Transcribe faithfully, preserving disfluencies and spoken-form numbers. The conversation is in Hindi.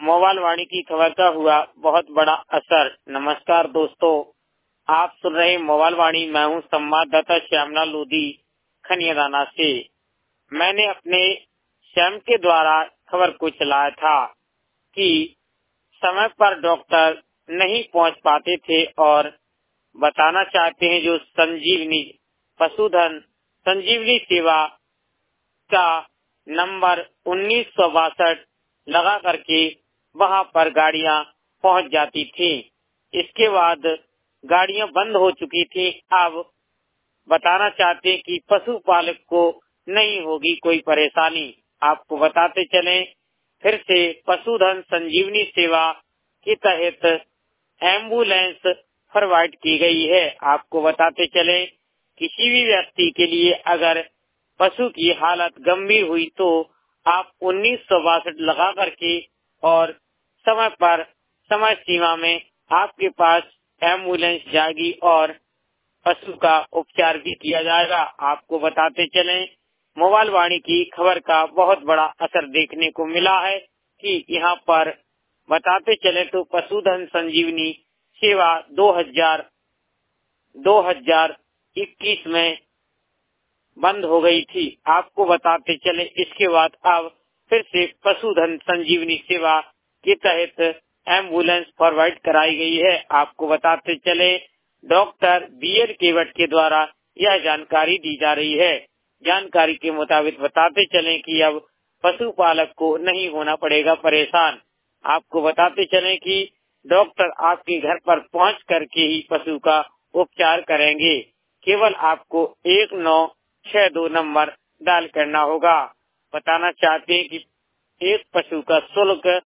मोबाइल वाणी की खबर का हुआ बहुत बड़ा असर। नमस्कार दोस्तों, आप सुन रहे हैं मोबाइल वाणी। मैं हूं संवाददाता श्यामलाल लोधी खनियादाना से। मैंने अपने स्वयं के द्वारा खबर को चलाया था कि समय पर डॉक्टर नहीं पहुंच पाते थे और बताना चाहते हैं जो संजीवनी पशुधन संजीवनी सेवा का नंबर उन्नीस सौ बासठ लगा करके वहां पर गाड़ियां पहुंच जाती थी। इसके बाद गाड़ियां बंद हो चुकी थी। अब बताना चाहते हैं कि पशुपालक को नहीं होगी कोई परेशानी। आपको बताते चलें फिर से, पशुधन संजीवनी सेवा के तहत एम्बुलेंस प्रोवाइड की गई है। आपको बताते चलें, किसी भी व्यक्ति के लिए अगर पशु की हालत गंभीर हुई तो आप उन्नीस सौ बासठ लगा करके और समय पर समय सीमा में आपके पास एम्बुलेंस जाएगी और पशु का उपचार भी किया जाएगा। आपको बताते चलें, मोबाइल वाणी की खबर का बहुत बड़ा असर देखने को मिला है कि यहाँ पर बताते चले तो पशुधन संजीवनी सेवा दो हज़ार इक्कीस में बंद हो गई थी। आपको बताते चले इसके बाद अब फिर से पशुधन संजीवनी सेवा के तहत एम्बुलेंस प्रोवाइड कराई गई है। आपको बताते चले, डॉक्टर बी एल केवट के द्वारा यह जानकारी दी जा रही है। जानकारी के मुताबिक बताते चले कि अब पशुपालक को नहीं होना पड़ेगा परेशान। आपको बताते चले कि डॉक्टर आपके घर पर पहुंच करके ही पशु का उपचार करेंगे। केवल आपको एक नौ छह दो नंबर डायल करना होगा। बताना चाहते हैं कि एक पशु का शुल्क